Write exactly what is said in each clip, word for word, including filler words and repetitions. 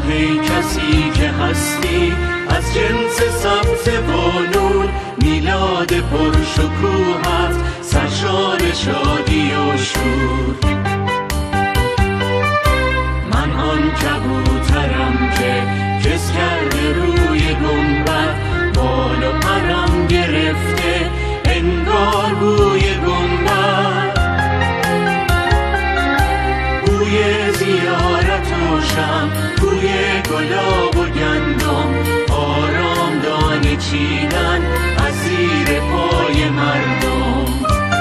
ای کسی که هستی از جنس سبز و نور، میلاد پرشکوهت سرشار شادی و شور. من آن کبوترم که کس کرده روی گنبد، بال و پرم گرفته انگار بوی گنبد. بوی زیارت و شم، بوی گلاب و گندم، آرام دانه چیدن از زیر پای مردم.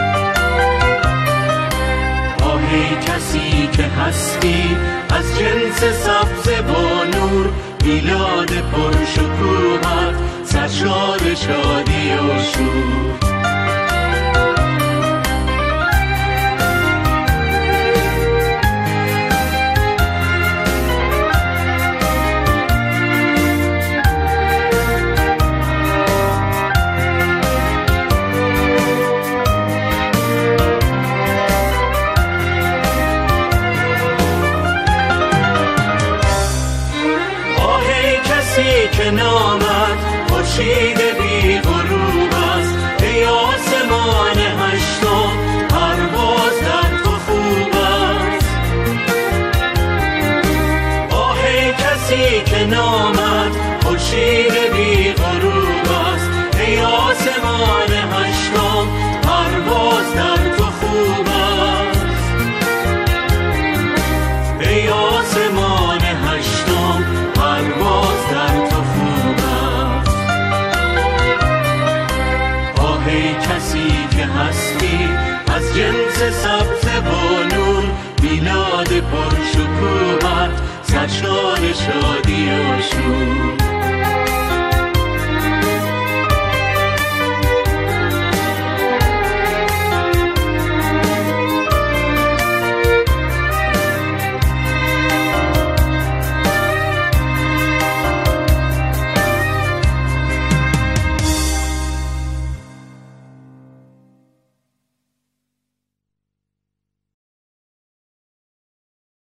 آه ای کسی که هستی از جنس سبز با نور، میلاد پرشکوهت سرشار شادی و شور. که نامد خورشید بی غروب است، ای آسمان هشتم پرواز در تو خوب است. آه ای کسی که نامد خورشید بی غروب است، ای آسمان هشتم پرواز در تو خوب است. ای آسمان هشتم پرواز در تو خوب است. آه ای کسی که هستی از جنس سبز و نور، میلاد پرشکوهت سرشار شادی و شور.